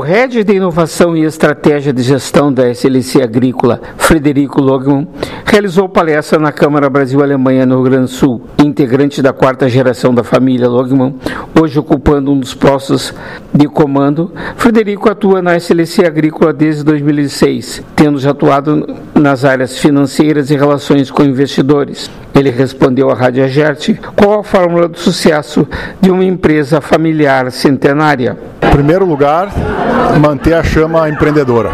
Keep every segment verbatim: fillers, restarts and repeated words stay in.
Head de Inovação e Estratégia de Gestão da S L C Agrícola, Frederico Logman, realizou palestra na Câmara Brasil-Alemanha no Rio Grande do Sul. Integrante da quarta geração da família Logman, hoje ocupando um dos postos de comando, Frederico atua na S L C Agrícola desde dois mil e seis, tendo já atuado nas áreas financeiras e relações com investidores. Ele respondeu à Rádio Agerte qual a fórmula do sucesso de uma empresa familiar centenária. Em primeiro lugar, manter a chama empreendedora.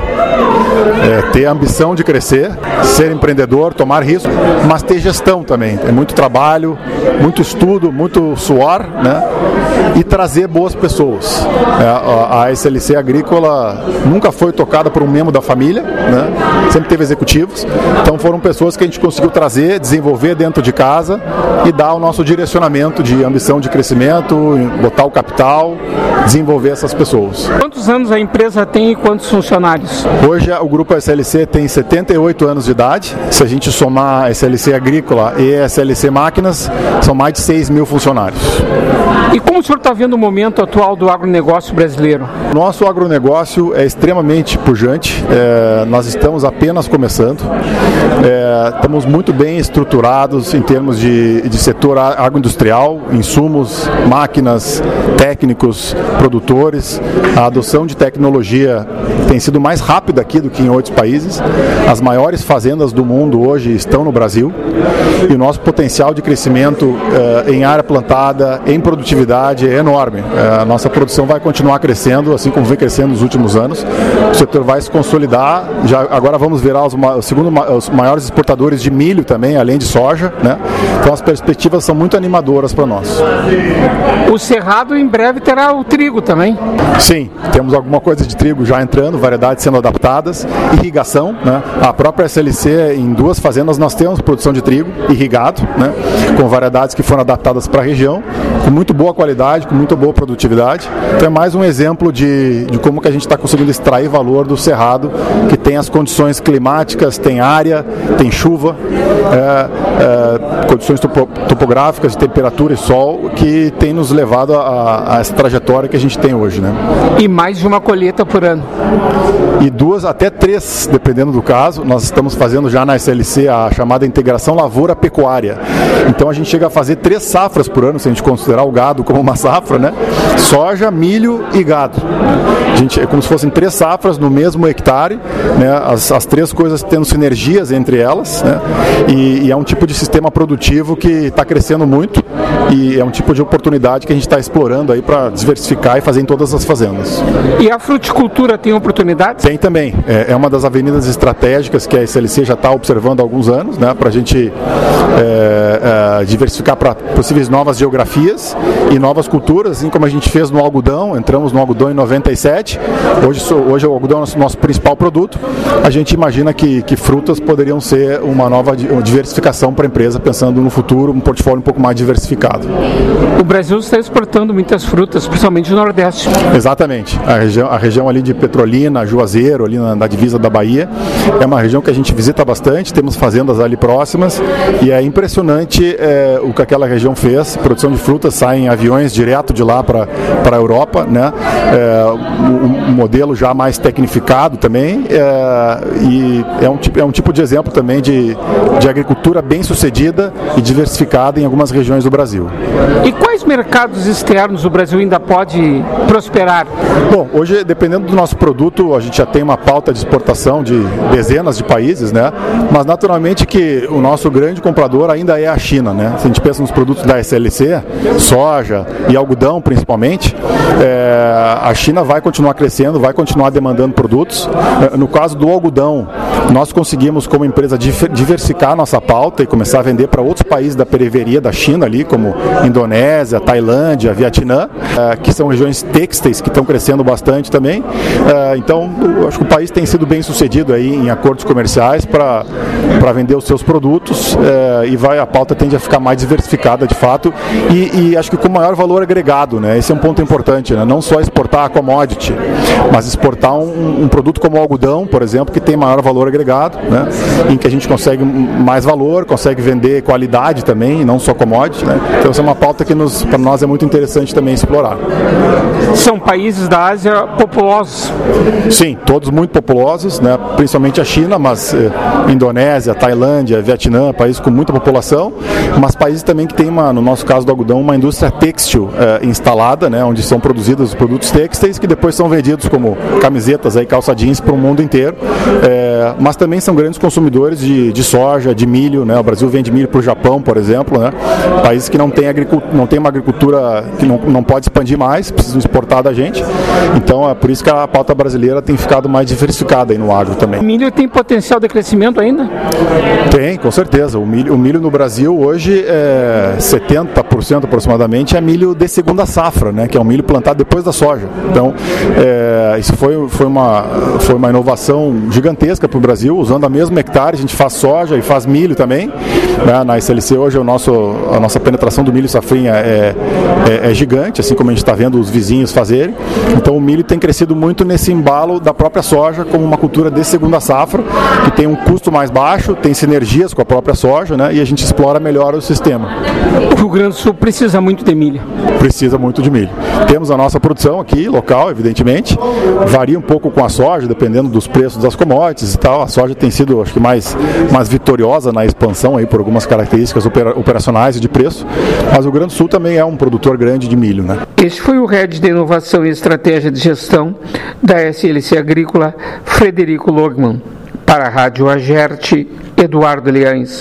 É, ter a ambição de crescer, ser empreendedor, tomar risco, mas ter gestão também. É muito trabalho, muito estudo, muito suor, né? E trazer boas pessoas. É, a, a S L C Agrícola nunca foi tocada por um membro da família, né? Sempre teve executivos, então foram pessoas que a gente conseguiu trazer, desenvolver dentro de casa e dar o nosso direcionamento de ambição de crescimento, botar o capital, desenvolver essas pessoas. Quantos anos a empresa tem e quantos funcionários? Hoje o grupo S L C tem setenta e oito anos de idade. Se a gente somar S L C Agrícola e S L C Máquinas, são mais de seis mil funcionários. E como o senhor está vendo o momento atual do agronegócio brasileiro? Nosso agronegócio é extremamente pujante. É, nós estamos apenas começando. É, estamos muito bem estruturados em termos de, de setor agroindustrial, insumos, máquinas, técnicos, produtores. A adoção de tecnologia tem sido mais rápida aqui do que em outros países. As maiores fazendas do mundo hoje estão no Brasil e o nosso potencial de crescimento eh, em área plantada, em produtividade é enorme. Eh, a nossa produção vai continuar crescendo, assim como vem crescendo nos últimos anos. O setor vai se consolidar. Já, agora vamos virar os, os, segundo, os maiores exportadores de milho também, além de soja, né? Então as perspectivas são muito animadoras para nós. O Cerrado em breve terá o trigo também? Sim, temos alguma coisa de trigo já entrando, variedades sendo adaptadas, irrigação, né? A própria S L C, em duas fazendas nós temos produção de trigo irrigado, né? Com variedades que foram adaptadas para a região, com muito boa qualidade, com muito boa produtividade. Então é mais um exemplo de, de como que a gente está conseguindo extrair valor do Cerrado, que tem as condições climáticas, tem área, tem chuva, é, é, condições topo, topográficas, de temperatura e sol, que tem nos levado a, a essa trajetória que a gente tem hoje, né? E mais de uma colheita por ano? E duas até três, dependendo do caso. Nós estamos fazendo já na S L C a chamada integração lavoura-pecuária. Então a gente chega a fazer três safras por ano, se a gente considerar o gado como uma safra, né? Soja, milho e gado. A gente, é como se fossem três safras no mesmo hectare, né? As, as três coisas tendo sinergias entre elas, né? E, e é um tipo de sistema produtivo que está crescendo muito e é um tipo de oportunidade que a gente está explorando aí para diversificar e fazer em todas as fazendas. E a fruticultura tem oportunidades? Tem também. É, é uma das avenidas estratégicas que a S L C já está observando há alguns anos, né? Para a gente é, é, diversificar para possíveis novas geografias e novas culturas, assim como a gente fez no algodão. Entramos no algodão em noventa e sete. Hoje, hoje o algodão é o nosso, nosso principal produto. A gente imagina que, que frutas poderiam ser uma nova diversificação para a empresa, pensando no futuro, um portfólio um pouco mais diversificado. O Brasil está exportando muitas frutas, principalmente no Nordeste. Exatamente. A região, a região ali de Petrolina, Juazeiro, ali na, na divisa da Bahia, é uma região que a gente visita bastante, temos fazendas ali próximas e é impressionante é, o que aquela região fez. Produção de frutas, saem aviões direto de lá para a Europa, né? É, um, um modelo já mais tecnificado também é, e é um, tipo, é um tipo de exemplo também de, de agricultura bem sucedida e diversificada em algumas regiões do Brasil. E quais mercados externos o Brasil ainda pode prosperar? Bom, hoje, dependendo do nosso produto, a gente já tem uma pauta de exportação de dezenas de países, né? Mas naturalmente que o nosso grande comprador ainda é a China, né? Se a gente pensa nos produtos da S L C, soja e algodão principalmente, é, a China vai continuar crescendo, vai continuar demandando produtos. No caso do algodão, nós conseguimos como empresa diversificar nossa pauta e começar a vender para outros países da periferia da China ali, como Indonésia, Tailândia, Vietnã, é, que são regiões têxteis que estão crescendo bastante também. É, então, eu acho que o país tem sido bem sucedido aí em acordos comerciais para para vender os seus produtos é, e vai, a pauta tende a ficar mais diversificada de fato e, e acho que com maior valor agregado, né? Esse é um ponto importante, né? Não só exportar a commodity, mas exportar um, um produto como o algodão, por exemplo, que tem maior valor agregado, né? Em que a gente consegue mais valor, consegue vender qualidade também, não só commodity, né? Então essa é uma pauta que nos nós, para nós é muito interessante também explorar. São países da Ásia populosos? Sim, todos muito populosos, né? Principalmente a China, mas eh, Indonésia, Tailândia, Vietnã, países com muita população, mas países também que tem, uma, no nosso caso do algodão, uma indústria têxtil eh, instalada, né? Onde são produzidos os produtos têxteis que depois são vendidos como camisetas, aí, calça jeans para o mundo inteiro, eh, mas também são grandes consumidores de, de soja, de milho, né? O Brasil vende milho para o Japão, por exemplo, né? Países que não têm não tem uma agricultura que não, não pode expandir mais, precisam exportar da gente, então é por isso que a pauta brasileira tem ficado mais diversificada aí no agro também. O milho tem potencial de crescimento ainda? Tem, com certeza. O milho, o milho no Brasil hoje é setenta por cento aproximadamente é milho de segunda safra, né? Que é um milho plantado depois da soja. Então, é, isso foi, foi, uma, foi uma inovação gigantesca para o Brasil, usando a mesma hectare, a gente faz soja e faz milho também, né? Na S L C hoje o nosso, a nossa penetração do milho safrinha é, é, é gigante, assim como a gente está vendo os vizinhos fazerem. Então o milho tem crescido muito nesse embalo da própria soja como uma cultura de segunda safra, que tem um custo mais baixo, tem sinergias com a própria soja, né? E a gente explora melhor o sistema. O Rio Grande do Sul precisa muito de milho? Precisa muito de milho. Temos a nossa produção aqui, local, evidentemente, varia um pouco com a soja, dependendo dos preços das commodities e tal. A soja tem sido, acho que, mais, mais vitoriosa na expansão aí por algumas características opera, operacionais e de preço, mas o Rio Grande do Sul também é um produtor grande de milho, né? Este foi o Head de Inovação e Estratégia de Gestão da S L C Agrícola, Frederico Logman. Para a Rádio Agerte, Eduardo Leães.